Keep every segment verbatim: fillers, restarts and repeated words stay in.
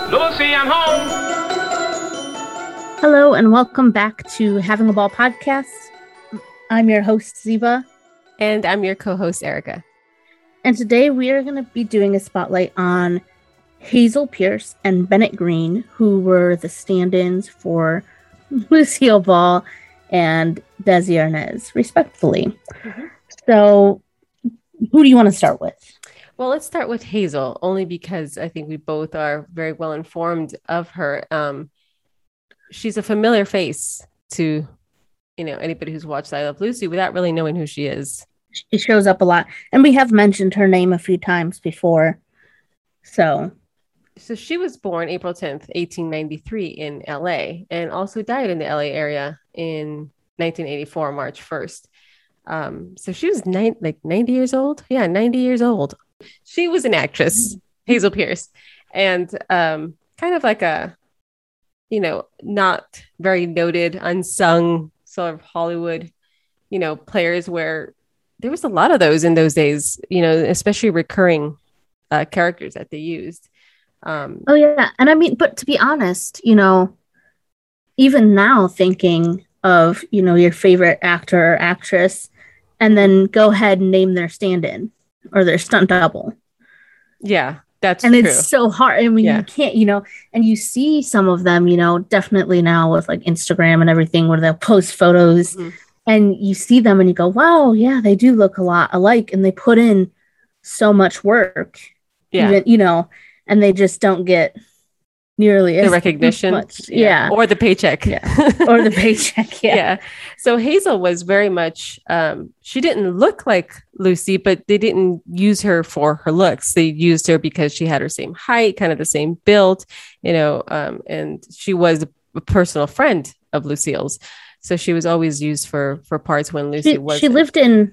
Lucy, I'm home. Hello and welcome back to Having a Ball podcast. I'm your host, Ziva. And I'm your co-host, Erica. And today we are going to be doing a spotlight on Hazel Pierce and Bennett Green, who were the stand-ins for Lucille Ball and Desi Arnaz, respectively. Mm-hmm. So, who do you want to start with? Well, let's start with Hazel, only because I think we both are very well informed of her. Um, she's a familiar face to, you know, anybody who's watched I Love Lucy without really knowing who she is. She shows up a lot, and we have mentioned her name a few times before. So, so she was born April tenth, eighteen ninety-three in L A, and also died in the L A area in nineteen eighty-four, March first. Um, so she was nine, like ninety years old. Yeah, ninety years old. She was an actress, Hazel Pierce, and um, kind of like a, you know, not very noted, unsung sort of Hollywood, you know, players where there was a lot of those in those days, you know, especially recurring uh, characters that they used. Um, oh, yeah. And I mean, but to be honest, you know, even now thinking of, you know, your favorite actor or actress, and then go ahead and name their stand-in or their stunt double. Yeah, that's and true. It's so hard. I mean, yeah. You can't, you know, and you see some of them, you know, definitely now with like Instagram and everything where they'll post photos mm-hmm. and you see them and you go, wow, yeah, they do look a lot alike. And they put in so much work, yeah. even, you know, and they just don't get nearly the as recognition much. Yeah. yeah. Or the paycheck. Yeah. Or the paycheck. Yeah. yeah. So Hazel was very much, um, she didn't look like Lucy, but they didn't use her for her looks. They used her because she had her same height, kind of the same build, you know, um, and she was a personal friend of Lucille's. So she was always used for, for parts when Lucy she, was. She lived in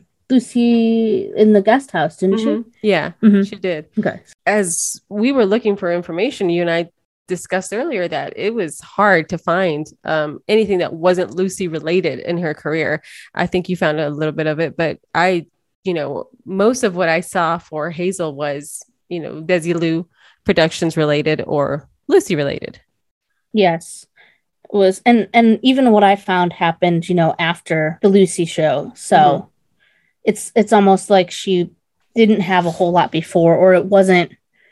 Lucy in the guest house, didn't mm-hmm. she? Yeah, mm-hmm. she did. Okay. As we were looking for information, you and I discussed earlier that it was hard to find um, anything that wasn't Lucy related in her career. I think you found a little bit of it, but I, you know, most of what I saw for Hazel was, you know, Desilu Productions related or Lucy related. Yes, it was. And, and even what I found happened, you know, after the Lucy show. So mm-hmm. it's, it's almost like she didn't have a whole lot before, or it wasn't,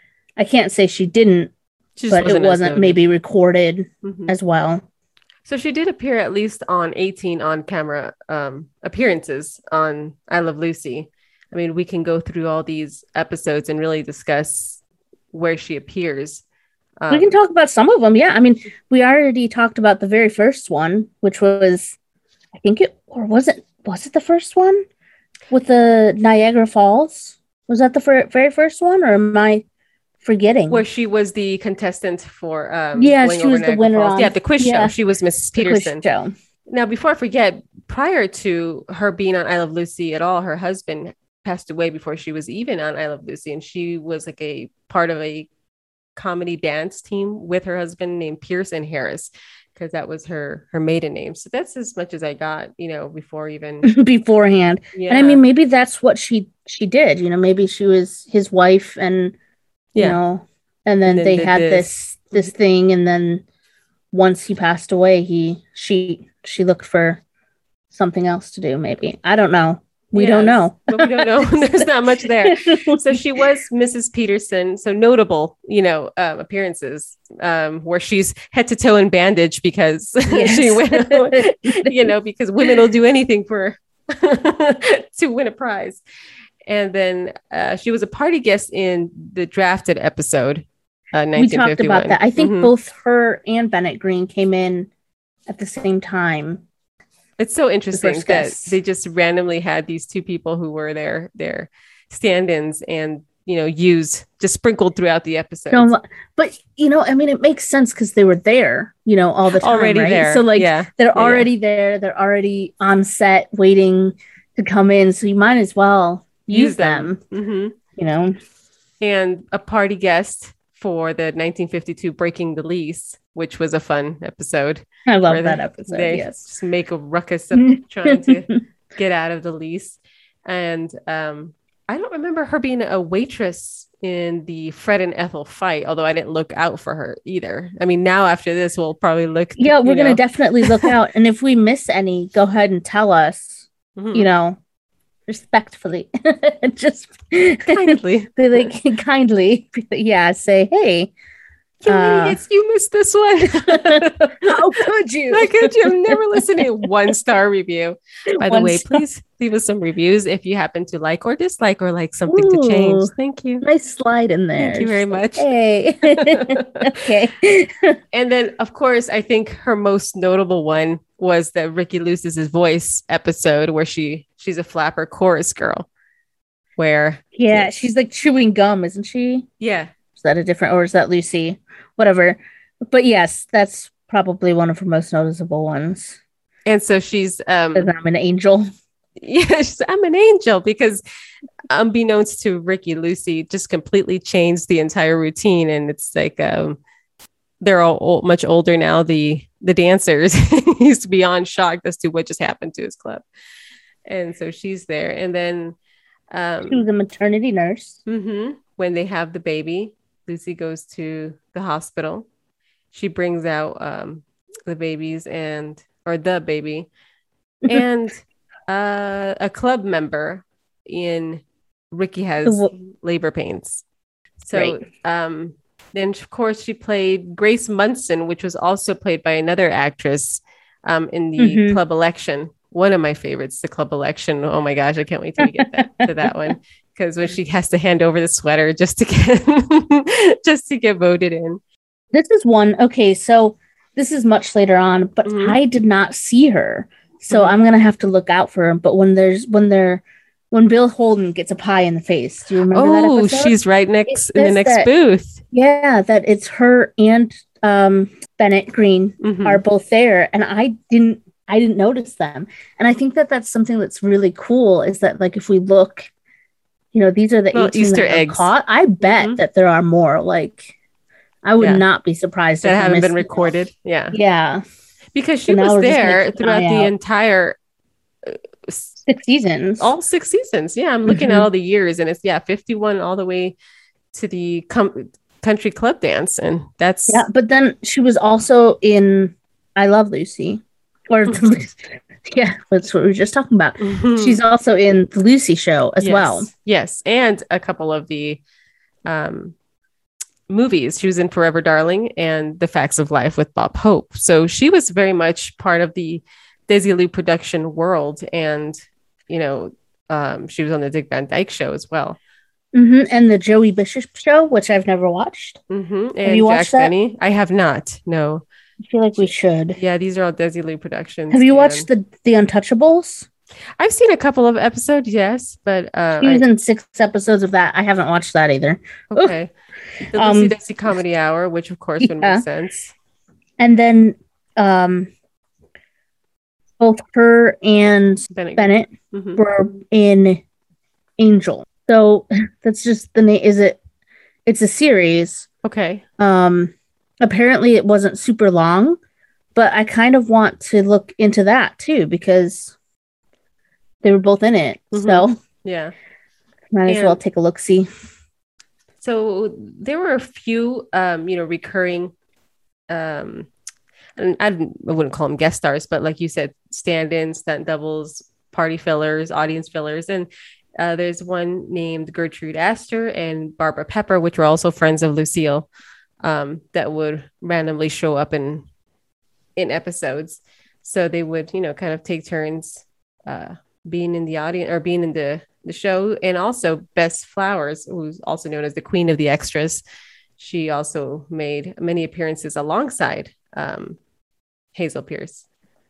I can't say she didn't, but wasn't it wasn't maybe recorded mm-hmm. as well. So she did appear at least on eighteen on-camera um, appearances on I Love Lucy. I mean, we can go through all these episodes and really discuss where she appears. Um, we can talk about some of them. Yeah. I mean, we already talked about the very first one, which was, I think it, or was it, was it the first one with the Niagara Falls? Was that the fir- very first one, or am I forgetting? Where she was the contestant for um yeah she was the winner on, yeah the quiz yeah, show. She was Missus Peterson. Show. Now, before I forget, prior to her being on I Love Lucy at all, her husband passed away before she was even on I Love Lucy, and she was like a part of a comedy dance team with her husband named Pearson Harris, because that was her her maiden name. So that's as much as I got, you know, before even beforehand. Yeah. And I mean, maybe that's what she she did, you know, maybe she was his wife, and you yeah. know, and then, and then they had this. this this thing, and then once he passed away, he she she looked for something else to do. Maybe, I don't know. We yes, don't know. But we don't know. There's not much there. So she was Missus Peterson. So notable, you know, um, appearances um, where she's head to toe in bandage because yes. she went, you know, because women will do anything for to win a prize. And then uh, she was a party guest in the Drafted episode. Uh, we talked about that. I think mm-hmm. both her and Bennett Green came in at the same time. It's so interesting the that they just randomly had these two people who were their their stand-ins and, you know, used just sprinkled throughout the episode. No, but, you know, I mean, it makes sense because they were there, you know, all the time. Already right? there. So like yeah. they're yeah, already yeah. there. They're already on set waiting to come in. So you might as well use, use them, them. Mm-hmm. you know. And a party guest for the nineteen fifty-two Breaking the Lease, which was a fun episode. I love that they, episode. They yes. just make a ruckus of trying to get out of the lease. And um, I don't remember her being a waitress in the Fred and Ethel fight, although I didn't look out for her either. I mean, now after this, we'll probably look. Yeah, we're you going know. to definitely look out. And if we miss any, go ahead and tell us, Mhm. you know, respectfully. Just Kindly. be like, kindly. Yeah, say, hey. You Uh, idiots, you missed this one. How could you? How could you? I've never listened to a one star review. By the One way, star. please leave us some reviews if you happen to like or dislike or like something to change. Ooh, Thank you. nice slide in there. Thank you very Just like, much. hey. Okay. And then, of course, I think her most notable one was the Ricky Loses His Voice episode where she she's a flapper chorus girl. Where Yeah, she's like chewing gum, isn't she? yeah, Is that a different, or is that Lucy? Whatever. But yes, that's probably one of her most noticeable ones. and so she's um Because I'm an angel. yeah, she's, I'm an angel because unbeknownst to Ricky, Lucy just completely changed the entire routine, and it's like um they're all old, much older now. The the dancers he's beyond shocked as to what just happened to his club, and so she's there, and then um She was a maternity nurse. mhm, when they have the baby, Lucy goes to the hospital. She brings out um the babies and or the baby and uh, a club member in Ricky has labor pains. So Right. um, then, of course, she played Grace Munson, which was also played by another actress um, in the Mhm. club election. One of my favorites, the club election. Oh my gosh, I can't wait till we get that, to that one. Because when she has to hand over the sweater just to get just to get voted in. This is one. Okay, so this is much later on, but Mhm. I did not see her. So Mhm. I'm gonna have to look out for her. But when there's when they're when Bill Holden gets a pie in the face, do you remember that Oh, episode? she's right next It in the says next that- booth. Yeah, that it's her and um Bennett Green Mhm. are both there, and I didn't I didn't notice them. And I think that that's something that's really cool is that like if we look, you know, these are the Little eighteen Easter that are eggs. caught. I bet Mhm. that there are more. Like I would Yeah. not be surprised That if we haven't missed been them. recorded. Yeah. Yeah, Because she So now was we're just gonna there keep an throughout eye the out. entire uh, s- six seasons. all six seasons. Yeah, I'm looking Mhm. at all the years, and it's yeah, fifty-one all the way to the com- country club dance, and that's Yeah, but then she was also in I Love Lucy, or yeah, that's what we were just talking about. Mhm. She's also in the Lucy Show as yes, well. Yes, and a couple of the um, movies. She was in Forever Darling and The Facts of Life with Bob Hope. So she was very much part of the Desilu production world, and you know, um, she was on the Dick Van Dyke Show as well. hmm And the Joey Bishop Show, which I've never watched. Mm-hmm. And you Jack watched that? Benny, I have not. No. I feel like we should. Yeah, these are all Desilu productions. Have you and watched the the Untouchables? I've seen a couple of episodes, yes, but uh, She was I- in six episodes of that. I haven't watched that either. okay. The Um, Lucy Desi Comedy Hour, which of course would Yeah. make sense. And then um, both her and Bennett. Bennett Mhm. were in Angel. So that's just the name. Is it? It's a series. Okay. Um, apparently it wasn't super long, but I kind of want to look into that too because they were both in it. Mhm. So Yeah. might as And- well take a look. See. So there were a few, um, you know, recurring, um, and I, didn't- I wouldn't call them guest stars, but like you said, stand-ins, stunt doubles, party fillers, audience fillers, and uh, there's one named Gertrude Astor and Barbara Pepper, which were also friends of Lucille, um, that would randomly show up in in episodes. So they would, you know, kind of take turns uh, being in the audience or being in the the show. And also Bess Flowers, who's also known as the queen of the extras, she also made many appearances alongside um, Hazel Pierce.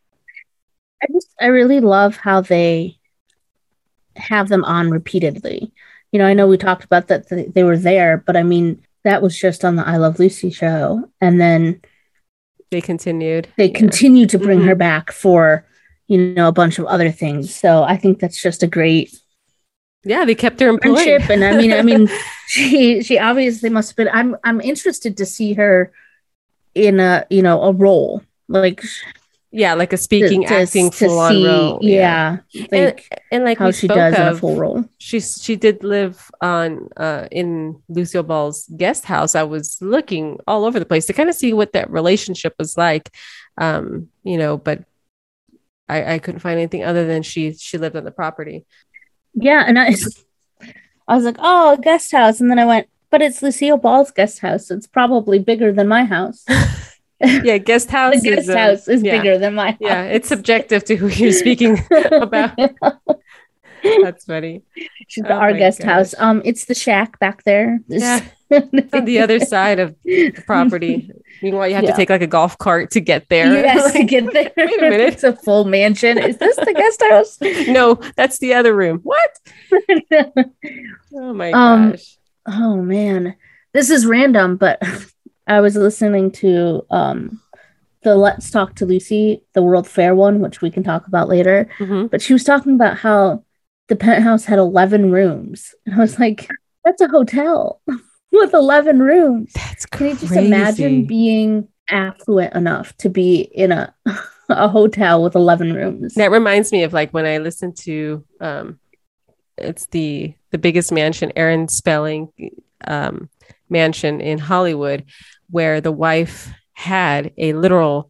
I just I really love how they have them on repeatedly. You know, I know we talked about that th- they were there, but I mean that was just on the I Love Lucy show, and then They continued. they Yeah. continue to bring Mhm. her back for you know a bunch of other things. So I think that's just a great Yeah, they kept her employed. friendship, and I mean, I mean, she she obviously must have been. I'm I'm interested to see her in a you know a role like Yeah, like a speaking, to, to, acting to full on see, role. yeah, yeah. like and, and like how she does of, in a full role. She she did live on uh in Lucille Ball's guest house. I was looking all over the place to kind of see what that relationship was like, um, you know, but I I couldn't find anything other than she she lived on the property. Yeah, and I I was like, oh, a guest house, and then I went, but it's Lucille Ball's guest house. So it's probably bigger than my house. Yeah, guest house. The guest is, house is yeah. bigger than my house. Yeah, it's subjective to who you're speaking about. That's funny. She's oh our guest gosh. house. Um, it's the shack back there. Yeah, it's on the other side of the property. Meanwhile, you have yeah. to take like a golf cart to get there. Yes, like, to get there. Wait a minute, it's a full mansion. Is this the guest house? No, that's the other room. What? Oh my um, gosh. Oh man, this is random, but I was listening to um the Let's Talk to Lucy, the World Fair one, which we can talk about later. Mm-hmm. But she was talking about how the penthouse had eleven rooms. And I was like, that's a hotel with eleven rooms. That's crazy. Can you just imagine being affluent enough to be in a a hotel with eleven rooms? That reminds me of like when I listened to um it's the the biggest mansion, Aaron Spelling um mansion in Hollywood, where the wife had a literal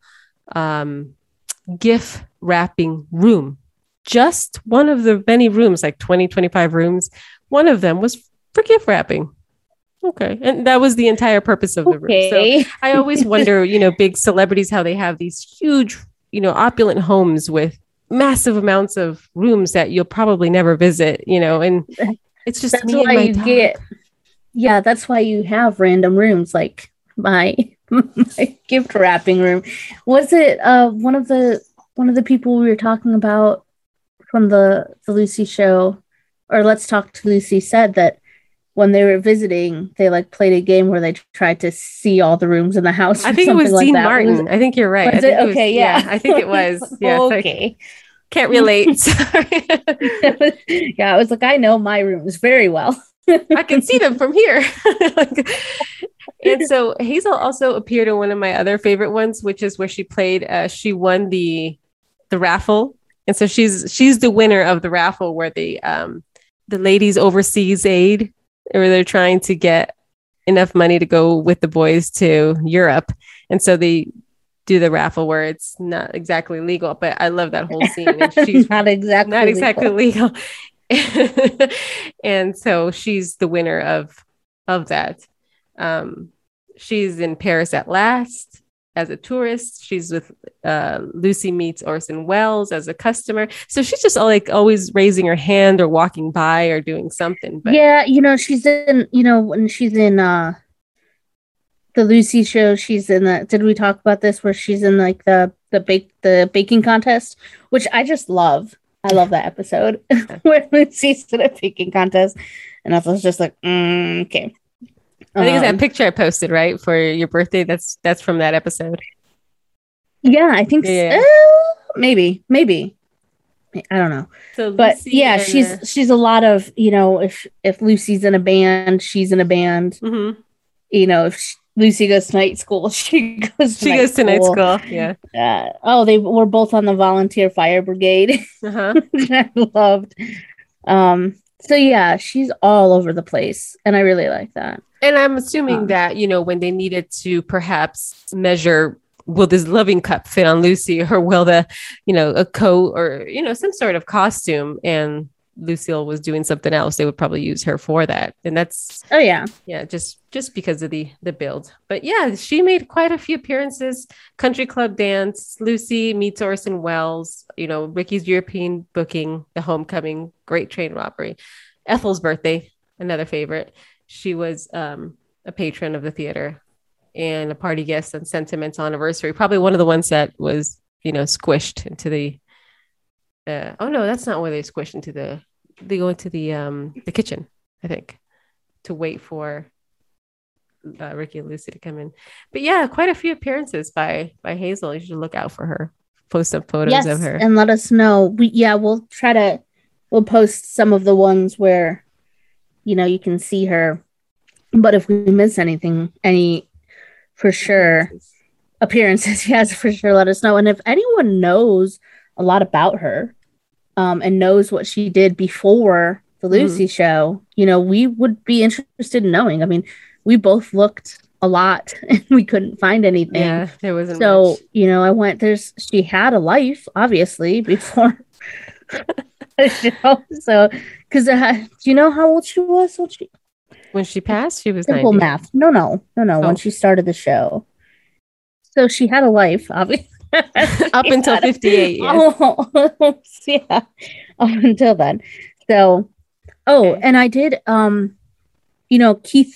um gift wrapping room. Just one of the many rooms, like twenty, twenty-five rooms, one of them was for gift wrapping. Okay. And that was the entire purpose of the okay. room. So I always wonder, you know, big celebrities, how they have these huge, you know, opulent homes with massive amounts of rooms that you'll probably never visit, you know, and it's just that's me why and my you dog. Get, yeah, that's why you have random rooms like my, my gift wrapping room. Was it uh one of the one of the people we were talking about from the, the Lucy show, or Let's Talk to Lucy, said that when they were visiting, they like played a game where they tried to see all the rooms in the house. I think it was like Dean that. Martin. Was, I think you're right. Was I it? think Okay, it was, yeah. yeah. I think it was. Yeah. Okay. Like, can't relate. Sorry. Yeah, I was like, I know my rooms very well. I can see them from here. Like, and so Hazel also appeared in one of my other favorite ones, which is where she played. Uh, she won the the raffle, and so she's she's the winner of the raffle where the um the ladies overseas aid, or they're trying to get enough money to go with the boys to Europe, and so they do the raffle where it's not exactly legal. But I love that whole scene. And she's not exactly not exactly legal. legal. And so she's the winner of of that. Um, she's in Paris at Last as a tourist. She's with uh, Lucy Meets Orson Welles as a customer. So she's just like always raising her hand or walking by or doing something. But yeah, you know, she's in, you know, when she's in uh, the Lucy show, she's in the, did we talk about this where she's in like the, the bake, the baking contest, which I just love. I love that episode where Lucy's in a baking contest. And I was just like, mm, okay. I think um, it's that picture I posted, right, for your birthday. That's that's from that episode. Yeah, I think yeah. so. Uh, maybe, maybe. I don't know. So, but Lucy yeah, and, she's uh, she's a lot of, you know, if if Lucy's in a band, she's in a band. Mm-hmm. You know, if she, Lucy goes to night school, she goes. To she night goes school. to night school. Yeah. Uh, oh, they were both on the volunteer fire brigade. Uh-huh. Which I loved. Um. So yeah, she's all over the place, and I really like that. And I'm assuming um, that, you know, when they needed to perhaps measure, will this loving cup fit on Lucy, or will the, you know, a coat or, you know, some sort of costume, and Lucille was doing something else, they would probably use her for that. And that's, oh yeah. Yeah. Just, just because of the, the build. But yeah, she made quite a few appearances. Country Club Dance, Lucy Meets Orson Welles, you know, Ricky's European Booking, The Homecoming, Great Train Robbery, Ethel's Birthday, another favorite. She was um, a patron of the theater and a party guest on Sentimental Anniversary. Probably one of the ones that was, you know, squished into the, uh, oh no, that's not where they squished into the, they go into the, um, the kitchen, I think, to wait for uh, Ricky and Lucy to come in. But yeah, quite a few appearances by, by Hazel. You should look out for her. Post some photos yes, of her. And let us know. We, yeah, we'll try to, we'll post some of the ones where, you know, you can see her. But if we miss anything, any, for sure, appearances, yes, for sure, let us know. And if anyone knows a lot about her, um, and knows what she did before the Lucy mm-hmm. show, you know, we would be interested in knowing. I mean, we both looked a lot and we couldn't find anything. Yeah, there wasn't so much. You know, I went, there's she had a life obviously before the show. So because uh, do you know how old she was when she when she passed? She was simple ninety. Math. No, no, no, no. Oh. When she started the show, so she had a life, obviously. Up until fifty-eight. Yes. Oh, yeah, up until then. So, oh, okay. And I did, um, you know, Keith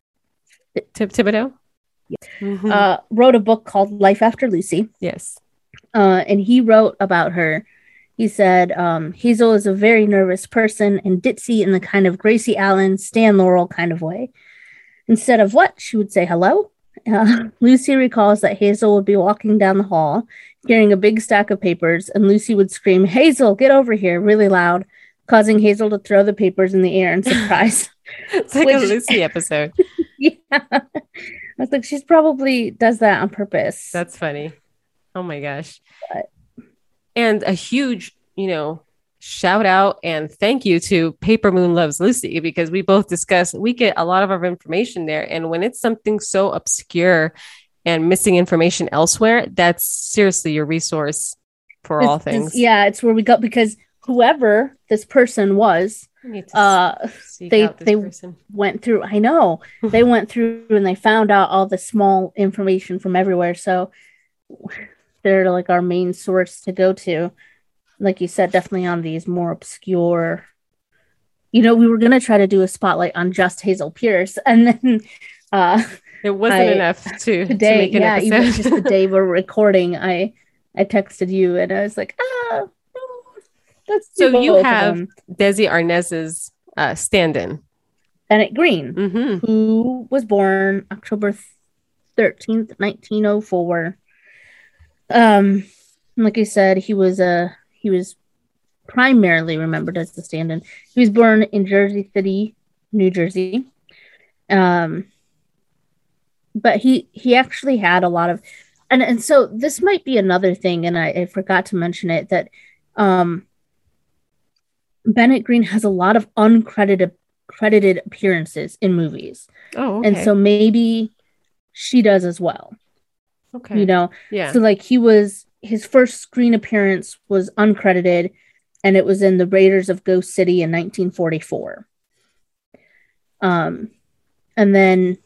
Tib- Thibodeau mm-hmm. uh, wrote a book called Life After Lucy. Yes. Uh, and he wrote about her. He said, um, Hazel is a very nervous person and ditzy in the kind of Gracie Allen, Stan Laurel kind of way. Instead of what, she would say hello. Uh, Lucy recalls that Hazel would be walking down the hall carrying a big stack of papers, and Lucy would scream, "Hazel, get over here," really loud, causing Hazel to throw the papers in the air in surprise. It's like Which, a Lucy episode. Yeah. I was like, she's probably does that on purpose. That's funny. Oh my gosh. But, and a huge, you know, shout out and thank you to Paper Moon Loves Lucy, because we both discussed, we get a lot of our information there. And when it's something so obscure and missing information elsewhere, that's seriously your resource for all things. Yeah, it's where we go, because whoever this person was, uh, they they person. went through, I know, they went through and they found out all the small information from everywhere. So they're like our main source to go to. Like you said, definitely on these more obscure, you know, we were going to try to do a spotlight on just Hazel Pierce. And then uh, it wasn't I, enough to, today, to make an yeah, episode. Even just the day we're recording, I, I texted you and I was like, ah, that's so you have Desi Arnaz's uh, stand-in. Bennett Green, mm-hmm. who was born October thirteenth, nineteen oh four. Um, like I said, he was a, He was primarily remembered as the stand-in. He was born in Jersey City, New Jersey. Um, but he he actually had a lot of, and, and so this might be another thing, and I, I forgot to mention it, that um, Bennett Green has a lot of uncredited credited appearances in movies. Oh, okay. And so maybe she does as well. Okay. You know? Yeah. So like he was, his first screen appearance was uncredited, and it was in The Raiders of Ghost City in nineteen forty-four. Um, and then,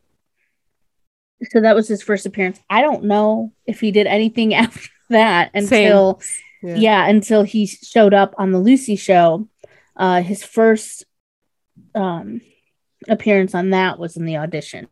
so that was his first appearance. I don't know if he did anything after that until, yeah. yeah, until he showed up on the Lucy show. Uh, his first um, appearance on that was in the audition.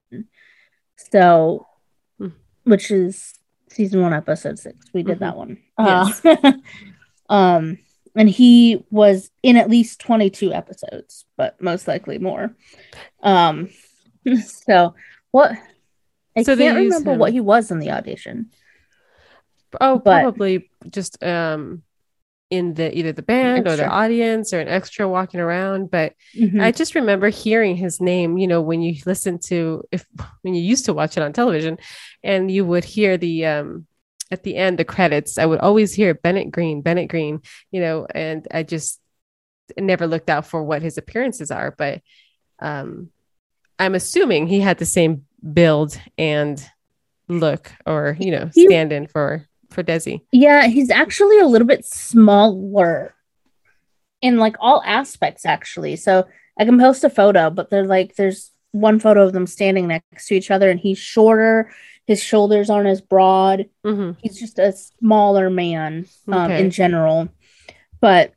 So, hmm. which is season one, episode six. We did mm-hmm. that one. Yes. Uh, um, and he was in at least twenty-two episodes, but most likely more. Um, so what? I so can't remember him. what he was in the audition. Oh, but, probably just um in the either the band extra. or the audience or an extra walking around. But mm-hmm. I just remember hearing his name, you know, when you listen to, if when you used to watch it on television, and you would hear the, um, at the end, the credits, I would always hear Bennett Green, Bennett Green, you know, and I just never looked out for what his appearances are. But um, I'm assuming he had the same build and look, or, you know, he, stand in for for Desi. Yeah, he's actually a little bit smaller in like all aspects, actually. So I can post a photo, but they're like, there's one photo of them standing next to each other, and he's shorter. His shoulders aren't as broad. Mm-hmm. He's just a smaller man um, okay. in general. But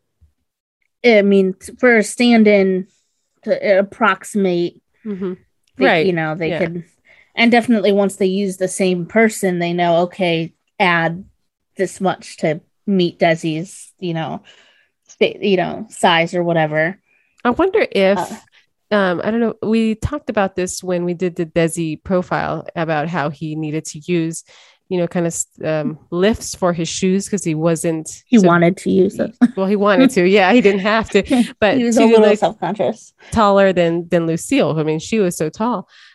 I mean, for a stand-in to approximate, mm-hmm. they, right? You know, they yeah. could, and definitely once they use the same person, they know, okay, add this much to meet Desi's, you know, st- you know, size or whatever. I wonder if, uh, um, I don't know, we talked about this when we did the Desi profile about how he needed to use, you know, kind of um, lifts for his shoes because he wasn't. He so, wanted to use them. Well, he wanted to. Yeah, he didn't have to. But he was to, a little like, self-conscious. Taller than than Lucille. I mean, she was so tall.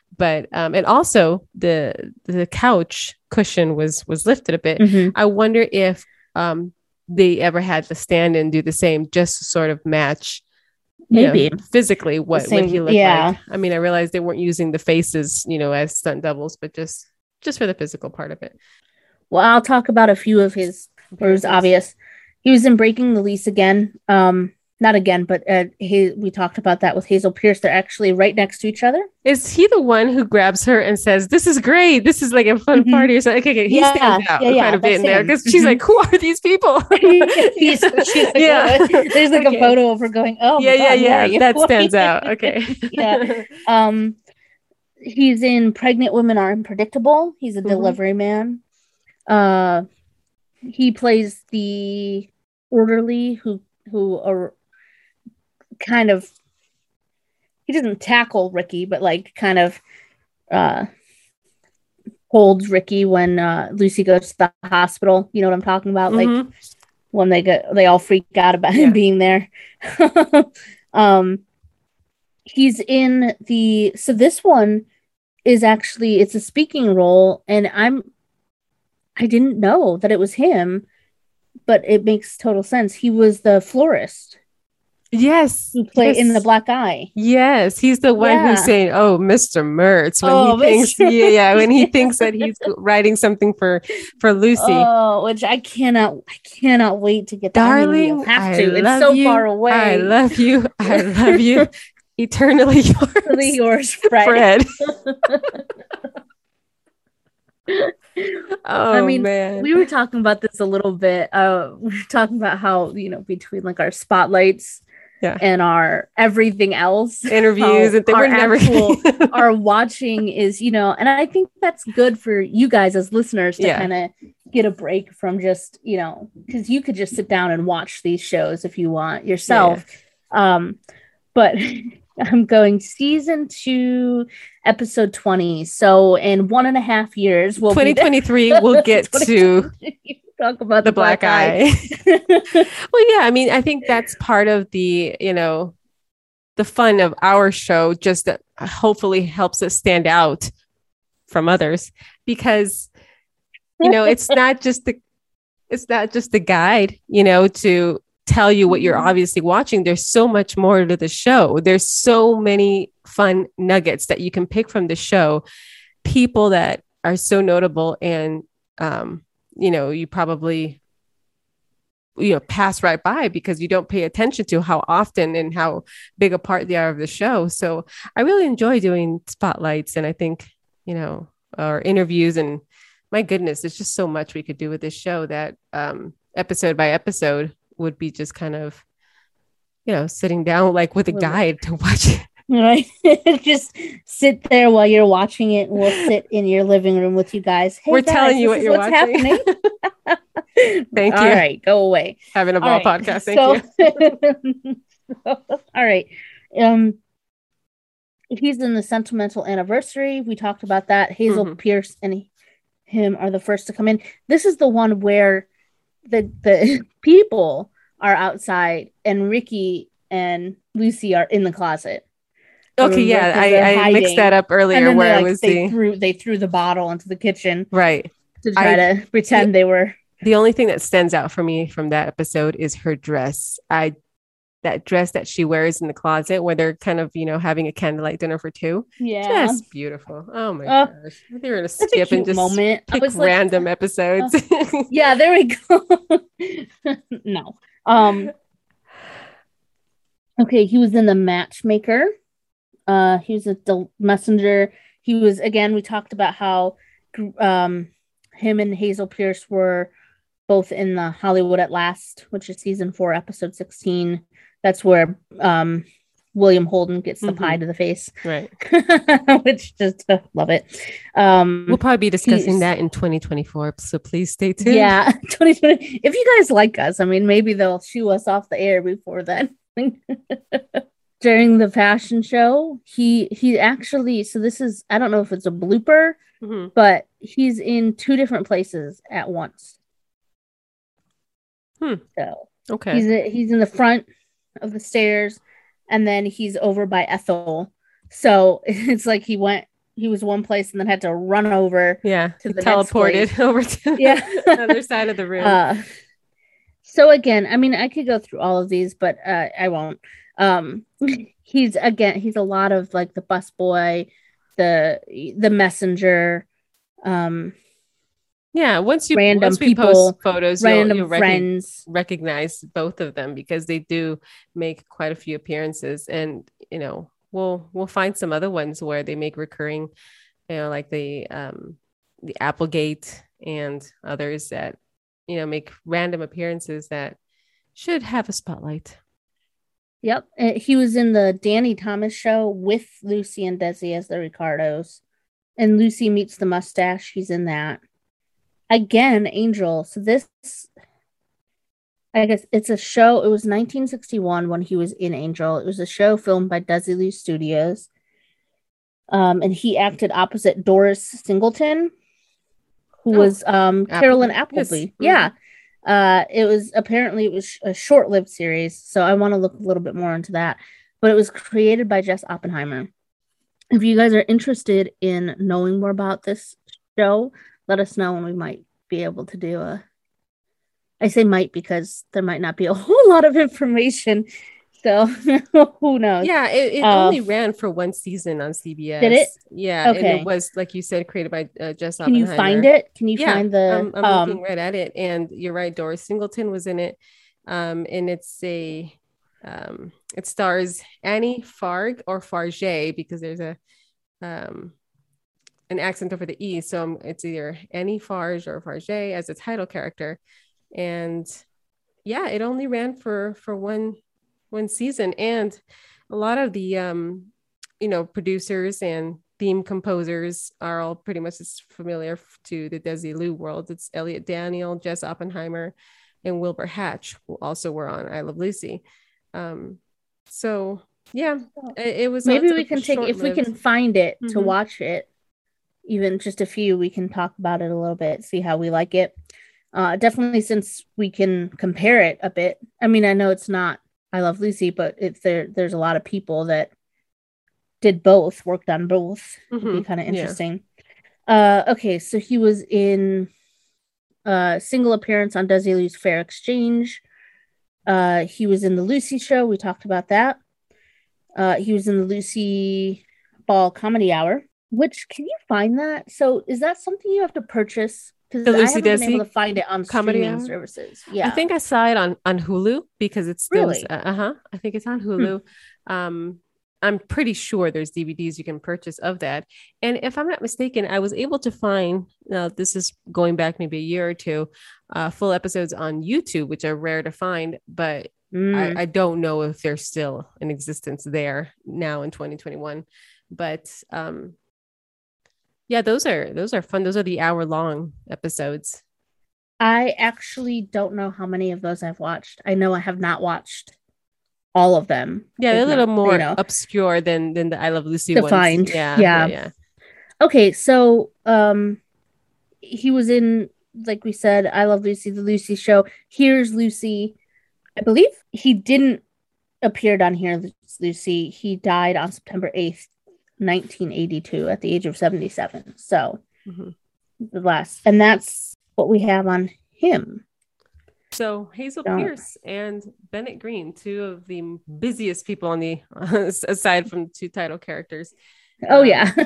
But um, and also the the couch cushion was was lifted a bit. Mhm. I wonder if um they ever had the stand-in do the same, just to sort of match, you Maybe. know, physically what same- what he looked yeah. like. I mean, I realized they weren't using the faces, you know, as stunt doubles, but just just for the physical part of it. Well, I'll talk about a few of his where it was Appearances. obvious. He was in Breaking the Lease again. Um, not again, but uh, he, we talked about that with Hazel Pierce. They're actually right next to each other. Is he the one who grabs her and says, "This is great. This is like a fun Mhm. party," or something? Okay, okay. He Yeah, stands out yeah, yeah, quite a bit that's in there him. because she's Mhm. like, "Who are these people?" He's- she's like, Yeah. "What?" There's like Okay. a photo of her going, "Oh, yeah, my yeah, God, who yeah. are you?" That stands out. Okay. Yeah. Um, he's in Pregnant Women Are Unpredictable. He's a Mhm. delivery man. Uh, he plays the orderly who who are kind of he doesn't tackle Ricky, but like kind of uh holds Ricky when uh Lucy goes to the hospital. You know what I'm talking about? Like Mhm. when they get they all freak out about Yeah. him being there. um he's in the so this one is actually it's a speaking role, and I'm I didn't know that it was him, but it makes total sense. He was the florist Yes. who played in The yes. Black Eye. Yes, he's the one Yeah. who's saying, "Oh, Mister Mertz," when Oh, he thinks, Mister yeah, yeah, when he Mertz. thinks that he's writing something for for Lucy. Oh, which I cannot, I cannot wait to get that. I mean, Darling, we'll have I to. It's love so you. far away. I love you. I love you. Eternally yours, Really yours, Fred. Fred. Oh I mean, man, we were talking about this a little bit. Uh, we were talking about how, you know, between like our spotlights yeah, and our everything else, interviews how and they our were never actual our watching is, you know, and I think that's good for you guys as listeners to Yeah. kind of get a break from just, you know, because you could just sit down and watch these shows if you want yourself. Um, but I'm going season two, episode twenty. So in one and a half years, we'll twenty be there. twenty-three. We'll get to talk about the black eye. Well, yeah, I mean, I think that's part of the, you know, the fun of our show, just that hopefully helps us stand out from others, because, you know, it's not just the, it's not just the guide, you know, to tell you what you're obviously watching. There's so much more to the show. There's so many fun nuggets that you can pick from the show, people that are so notable, and, um, you know, you probably, you know, pass right by because you don't pay attention to how often and how big a part they are of the show. So I really enjoy doing spotlights, and I think, you know, our interviews, and my goodness, there's just so much we could do with this show that um, episode by episode would be just kind of, you know, sitting down like with a guide to watch it. Right. Just sit there while you're watching it, and we'll sit in your living room with you guys. Hey, We're guys, telling you this what is you're what's watching. happening. Thank All you. right, go away. Having a ball All right, podcast. Thank so- you. All right. Um, he's in the Sentimental Anniversary. We talked about that. Hazel Mhm. Pierce and him are the first to come in. This is the one where the the people are outside and Ricky and Lucy are in the closet. Okay, Remember? yeah, 'Cause they're I, I mixed hiding. that up And earlier then where they, I like, was they the threw they threw the bottle into the kitchen right. to try I- to pretend they were. The only thing that stands out for me from that episode is her dress. I that dress that she wears in the closet where they're kind of, you know, having a candlelight dinner for two. Yeah, Just beautiful. Oh my Uh, gosh. They were gonna such a skip and cute just moment. I pick was like, random episodes. yeah, there we go. No. Um. Okay, he was in The Matchmaker. Uh, he was a the messenger. He was, again, we talked about how um him and Hazel Pierce were both in the Hollywood at Last, which is season four, episode sixteen. That's where um William Holden gets the Mhm. pie to the face. Right. Which just uh, love it. Um We'll probably be discussing he's- that in twenty twenty-four. So please stay tuned. Yeah, twenty twenty. If you guys like us, I mean, maybe they'll shoo us off the air before then. During the fashion show, he he actually, so this is, I don't know if it's a blooper, Mhm. but he's in two different places at once. Hmm. So Okay. he's he's in the front of the stairs, and then he's over by Ethel. So it's like he went he was one place and then had to run over Yeah, to he the next teleported place. over to Yeah. the other side of the room. Uh, so again, I mean, I could go through all of these, but uh, I won't. Um, he's again, he's a lot of like the busboy, the the messenger, um, Yeah, once you random once we post people, photos, you'll random you'll rec- friends. recognize both of them because they do make quite a few appearances, and you know we'll we'll find some other ones where they make recurring, you know, like the um the Applegate and others that you know make random appearances that should have a spotlight. Yep, uh, he was in the Danny Thomas show with Lucy and Desi as the Ricardos, and Lucy Meets the Mustache. He's in that. Again, Angel. So this, I guess it's a show. It was nineteen sixty-one when he was in Angel. It was a show filmed by Desilu Studios. Um, and he acted opposite Doris Singleton, who Oh, was um Carolyn Appleby. Yes. Yeah. Uh, it was apparently it was a short-lived series, so I want to look a little bit more into that. But it was created by Jess Oppenheimer. If you guys are interested in knowing more about this show, let us know and we might be able to do a I say might because there might not be a whole lot of information. So who knows? Yeah, it, it uh, only ran for one season on C B S. Did it? Yeah, okay. And it was, like you said, created by uh, Jess Can Oppenheimer. you find it? Can you yeah, find the I'm, I'm um, looking right at it, and you're right, Doris Singleton was in it. Um, and it's a um, it stars Annie Farg or Farge because there's a um an accent over the E, so it's either Annie Farge or Farge as a title character. And yeah, it only ran for for one one season, and a lot of the um you know producers and theme composers are all pretty much as familiar to the Desilu world. It's Elliot Daniel, Jess Oppenheimer, and Wilbur Hatch, who also were on I Love Lucy. Um, so yeah, it, it was maybe we can take if we can find it mm-hmm. to watch it, even just a few. We can talk about it a little bit, see how we like it. Uh, definitely, since we can compare it a bit. I mean, I know it's not I Love Lucy, but if there there's a lot of people that did both, worked on both. Mm-hmm. It'd be kind of interesting. Yeah. Uh, okay, so he was in a single appearance on Desilu's Fair Exchange. Uh, he was in the Lucy Show. We talked about that. Uh, he was in the Lucy Ball Comedy Hour. Which, can you find that? So is that something you have to purchase? Because I haven't Desi been able to find it on Comedy streaming hour? Services. Yeah, I think I saw it on on Hulu because it's really uh huh. I think it's on Hulu. Hmm. Um, I'm pretty sure there's D V Ds you can purchase of that. And if I'm not mistaken, I was able to find. Now this is going back maybe a year or two, uh, full episodes on YouTube, which are rare to find. But mm. I, I don't know if they're still in existence there now in twenty twenty-one. But um. Yeah, those are those are fun. Those are the hour long episodes. I actually don't know how many of those I've watched. I know I have not watched all of them. Yeah, they're a little not, more you know, obscure than than the I Love Lucy defined. Ones. Yeah, yeah, yeah, yeah. Okay, so um, he was in, like we said, I Love Lucy, the Lucy Show. Here's Lucy. I believe he didn't appear on Here's Lucy. He died on September eighth. nineteen eighty-two at the age of seventy-seven. So mm-hmm. the last, and that's what we have on him. So Hazel so. Pierce and Bennett Green, two of the busiest people on the aside from the two title characters. Oh um, yeah,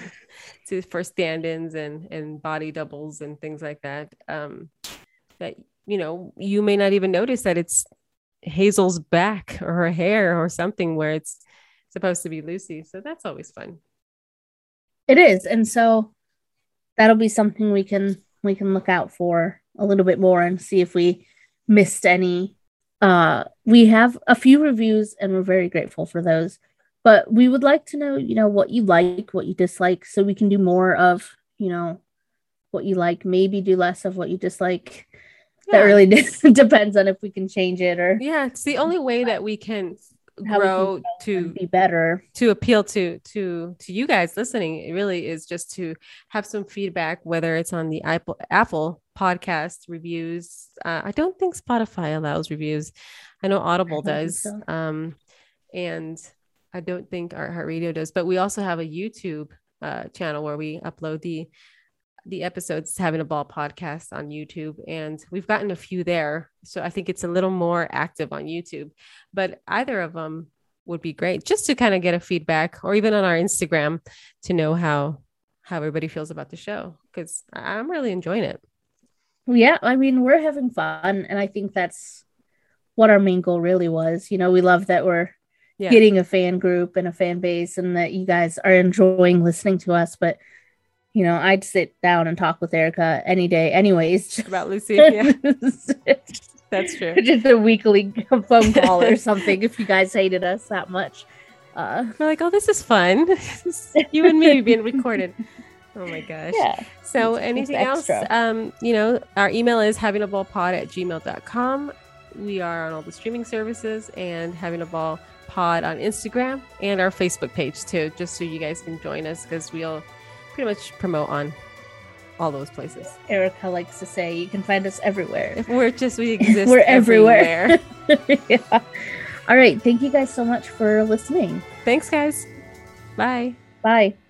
to for stand-ins and and body doubles and things like that. Um, that you know you may not even notice that it's Hazel's back or her hair or something where it's supposed to be Lucy. So that's always fun. It is. And so that'll be something we can we can look out for a little bit more and see if we missed any. Uh we have a few reviews and we're very grateful for those. But we would like to know, you know, what you like, what you dislike, so we can do more of, you know, what you like, maybe do less of what you dislike. Yeah. That really depends on if we can change it or yeah, it's the only way that we can grow to be better, to appeal to to to you guys listening. It really is just to have some feedback, whether it's on the Apple Apple podcast reviews. uh, I don't think Spotify allows reviews. I know Audible I does so. um and I don't think iHeartRadio does, but we also have a YouTube uh, channel where we upload the the episodes, Having a Ball podcast on YouTube, and we've gotten a few there. So I think it's a little more active on YouTube, but either of them would be great just to kind of get a feedback, or even on our Instagram to know how how everybody feels about the show, because I'm really enjoying it. Yeah, I mean, we're having fun, and I think that's what our main goal really was. You know, we love that we're yeah. getting a fan group and a fan base, and that you guys are enjoying listening to us. But you know, I'd sit down and talk with Erica any day, anyways. About Lucy, yeah. That's true. Just a weekly phone call or something if you guys hated us that much. Uh, We're like, oh, this is fun. You and me being recorded. Oh my gosh. Yeah. So it's, anything it's else? Um, you know, our email is having a ball pod at gmail dot com. We are on all the streaming services and Having a Ball Pod on Instagram and our Facebook page too, just so you guys can join us, because we'll pretty much promote on all those places. Erica likes to say you can find us everywhere. If we're just, we exist we're everywhere. everywhere. Yeah. All right. Thank you guys so much for listening. Thanks, guys. Bye. Bye.